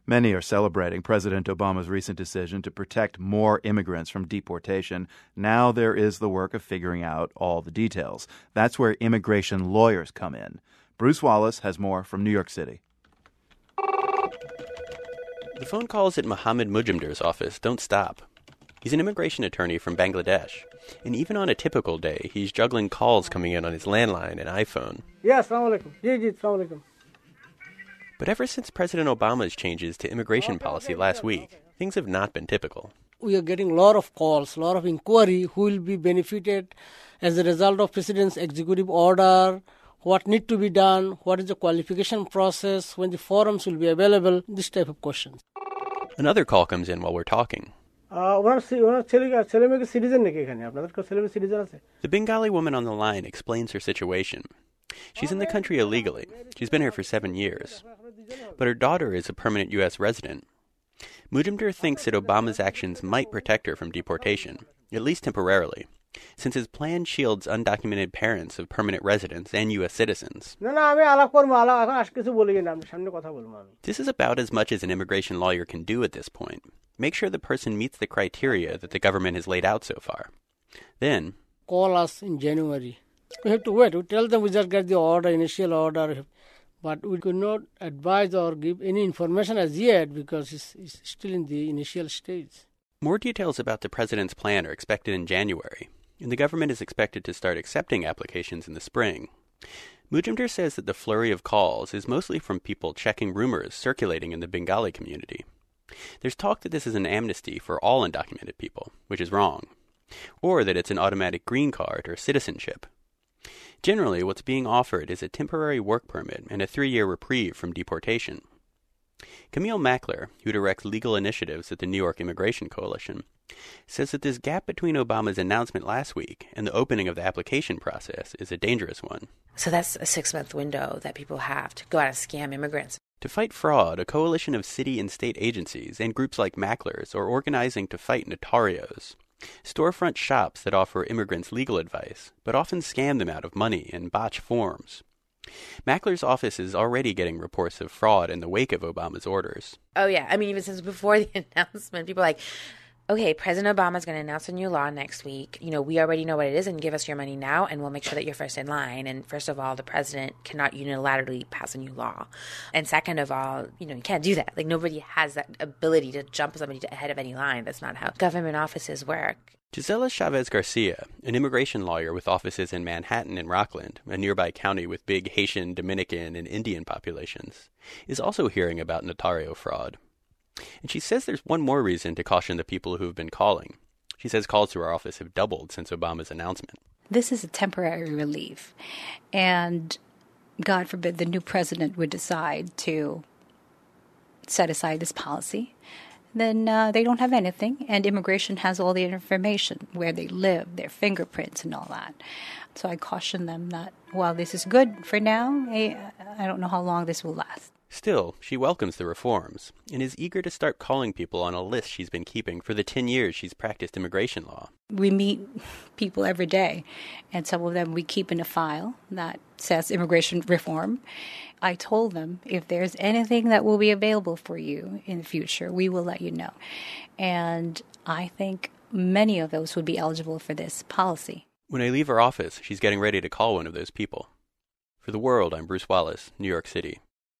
Many are celebrating President Obama's recent decision to protect more immigrants from deportation. Now there is the work of figuring out all the details. That's where immigration lawyers come in. Bruce Wallace has more from New York City. The phone calls at Mohammed Mujumder's office don't stop. He's an immigration attorney from Bangladesh, and even on a typical day, he's juggling calls coming in on his landline and iPhone. Yes, assalamu alaikum. Assalamu alaikum. But ever since President Obama's changes to immigration policy last week, things have not been typical. We are getting a lot of calls, a lot of inquiry, who will be benefited as a result of President's executive order, what need to be done, what is the qualification process, when the forums will be available, this type of questions. Another call comes in while we're talking. The Bengali woman on the line explains her situation. She's in the country illegally. She's been here for 7 years. But her daughter is a permanent U.S. resident. Mujumder thinks that Obama's actions might protect her from deportation, at least temporarily, since his plan shields undocumented parents of permanent residents and U.S. citizens. This is about as much as an immigration lawyer can do at this point. Make sure the person meets the criteria that the government has laid out so far. Then, call us in January. We have to wait. We tell them we just get the order, initial order, but we could not advise or give any information as yet because it's still in the initial stage. More details about the president's plan are expected in January, and the government is expected to start accepting applications in the spring. Mujumder says that the flurry of calls is mostly from people checking rumors circulating in the Bengali community. There's talk that this is an amnesty for all undocumented people, which is wrong, or that it's an automatic green card or citizenship. Generally, what's being offered is a temporary work permit and a 3-year reprieve from deportation. Camille Mackler, who directs legal initiatives at the New York Immigration Coalition, says that this gap between Obama's announcement last week and the opening of the application process is a dangerous one. So that's a 6-month window that people have to go out and scam immigrants. To fight fraud, a coalition of city and state agencies and groups like Mackler's are organizing to fight notarios, storefront shops that offer immigrants legal advice, but often scam them out of money and botch forms. Mackler's office is already getting reports of fraud in the wake of Obama's orders. Oh, yeah. I mean, even since before the announcement, people are like, okay, President Obama's going to announce a new law next week. You know, we already know what it is and give us your money now, and we'll make sure that you're first in line. And first of all, the president cannot unilaterally pass a new law. And second of all, you know, you can't do that. Like, nobody has that ability to jump somebody ahead of any line. That's not how government offices work. Gisela Chavez Garcia, an immigration lawyer with offices in Manhattan and Rockland, a nearby county with big Haitian, Dominican, and Indian populations, is also hearing about notario fraud. And she says there's one more reason to caution the people who have been calling. She says calls to our office have doubled since Obama's announcement. This is a temporary relief. And God forbid the new president would decide to set aside this policy. Then they don't have anything, and immigration has all the information, where they live, their fingerprints and all that. So I caution them that while this is good for now, I don't know how long this will last. Still, she welcomes the reforms and is eager to start calling people on a list she's been keeping for the 10 years she's practiced immigration law. We meet people every day, and some of them we keep in a file that says immigration reform. I told them if there's anything that will be available for you in the future, we will let you know. And I think many of those would be eligible for this policy. When I leave her office, she's getting ready to call one of those people. For The World, I'm Bruce Wallace, New York City.